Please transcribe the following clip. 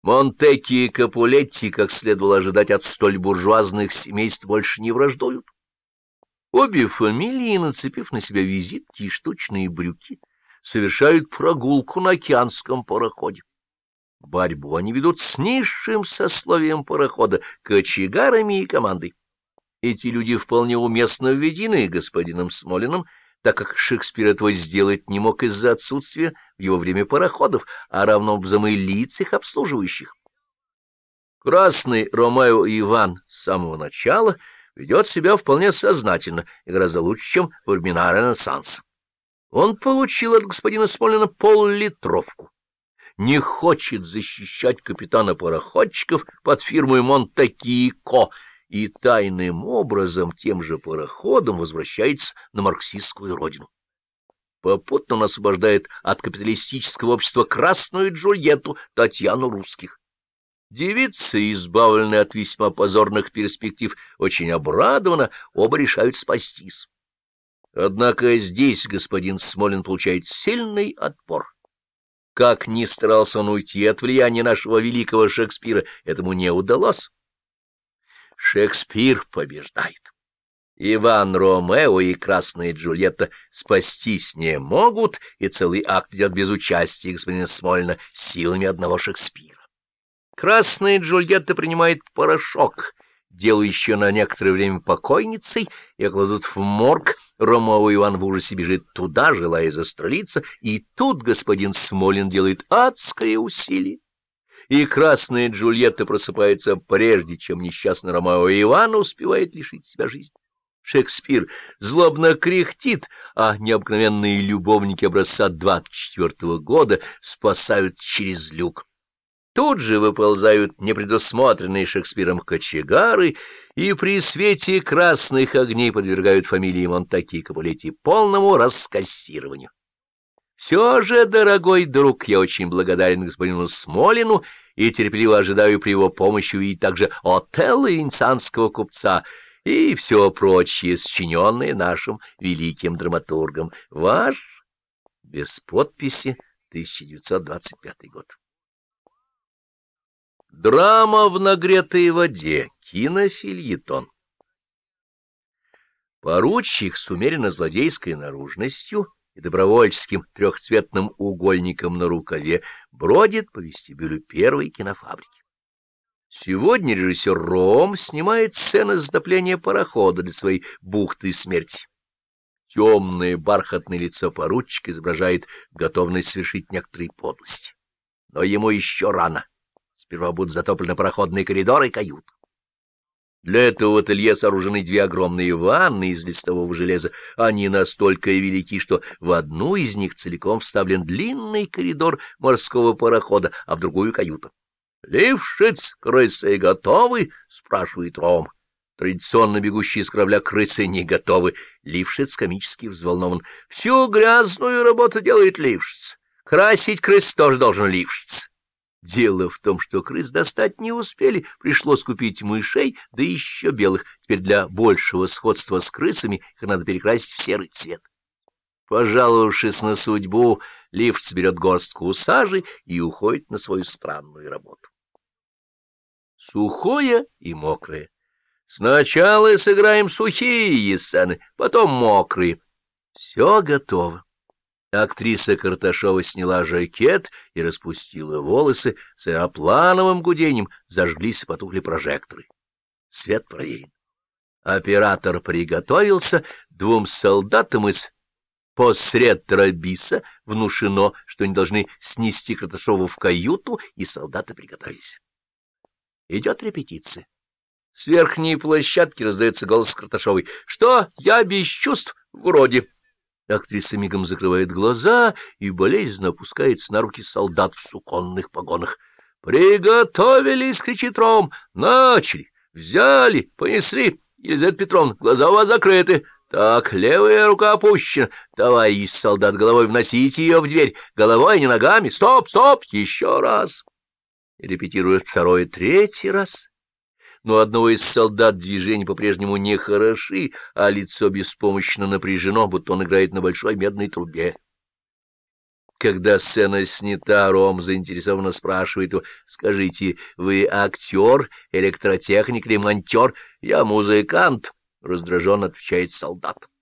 Монтекки и Капулетти, как следовало ожидать от столь буржуазных семейств, больше не враждуют. Обе фамилии, нацепив на себя визитки и штучные брюки, совершают прогулку на океанском пароходе. Борьбу они ведут с низшим сословием парохода, кочегарами и командой. Эти люди вполне уместно введены господином Смолиным, так как Шекспир этого сделать не мог из-за отсутствия в его время пароходов, а равно образом и лиц их обслуживающих. Красный Ромео Иван с самого начала ведет себя вполне сознательно и гораздо лучше, чем во времена Ренессанса. Он получил от господина Смолина пол-литровку. Не хочет защищать капитана пароходчиков под фирмой Монтекки и Ко, и тайным образом тем же пароходом возвращается на марксистскую родину. Попутно он освобождает от капиталистического общества красную Джульетту Татьяну Русских. Девица, избавленная от весьма позорных перспектив, очень обрадована, оба решают спастись. Однако здесь господин Смолин получает сильный отпор. Как ни старался он уйти от влияния нашего великого Шекспира, этому не удалось. Шекспир побеждает. Иван Ромео и Красная Джульетта спастись не могут, и целый акт идет без участия господина Смолина силами одного Шекспира. Красная Джульетта принимает порошок, делающий на некоторое время покойницей, и кладут в морг. Ромео Иван в ужасе бежит туда, желая застрелиться, и тут господин Смолин делает адское усилие. И Красная Джульетта просыпается прежде, чем несчастный Ромео Иван успевает лишить себя жизни. Шекспир злобно кряхтит, а необыкновенные любовники образца 24-го года спасают через люк. Тут же выползают непредусмотренные Шекспиром кочегары и при свете красных огней подвергают фамилии Монтекки и Капулетти полному раскассированию. Все же, дорогой друг, я очень благодарен господину Смолину и терпеливо ожидаю при его помощи увидеть также Отелло инсанского купца и все прочее, сочиненное нашим великим драматургом. Ваш, без подписи, 1925 год. Драма в нагретой воде. Кинофельетон. Поручик с умеренно-злодейской наружностью и добровольческим трехцветным угольником на рукаве бродит по вестибюлю первой кинофабрики. Сегодня режиссер Ром снимает сцены затопления парохода для своей бухты смерти. Темное бархатное лицо поручика изображает готовность совершить некоторые подлости. Но ему еще рано. Сперва будут затоплены пароходные коридоры и каюты. Для этого в ателье сооружены две огромные ванны из листового железа. Они настолько велики, что в одну из них целиком вставлен длинный коридор морского парохода, а в другую — каюта. «Лившиц, крысы готовы?» — спрашивает Ром. Традиционно бегущие с корабля крысы не готовы. Лившиц комически взволнован. «Всю грязную работу делает Лившиц. Красить крыс тоже должен Лившиц». Дело в том, что крыс достать не успели, пришлось купить мышей, да еще белых. Теперь для большего сходства с крысами их надо перекрасить в серый цвет. Пожаловавшись на судьбу, Лившиц берет горстку сажи и уходит на свою странную работу. Сухое и мокрое. Сначала сыграем сухие сцены, потом мокрые. Все готово. Актриса Карташова сняла жакет и распустила волосы. С аэроплановым гудением зажглись и потухли прожекторы. Свет проверен. Оператор приготовился. Двум солдатам из посредробиса внушено, что они должны снести Карташову в каюту, и солдаты приготовились. Идет репетиция. С верхней площадки раздается голос Карташовой. «Что? Я без чувств? Вроде». Актриса мигом закрывает глаза и болезненно опускается на руки солдат в суконных погонах. «Приготовились!» — кричит Ром. «Начали! Взяли! Понесли! Елизавета Петровна, глаза у вас закрыты! Так, левая рука опущена! Товарищ солдат, головой вносите ее в дверь! Головой, а не ногами! Стоп! Стоп! Еще раз!» Репетирует второй, третий раз. Но у одного из солдат движения по-прежнему не хороши, а лицо беспомощно напряжено, будто он играет на большой медной трубе. Когда сцена снята, Ром заинтересованно спрашивает его: «Скажите, вы актер, электротехник или монтер?» «Я музыкант», — раздраженно отвечает солдат.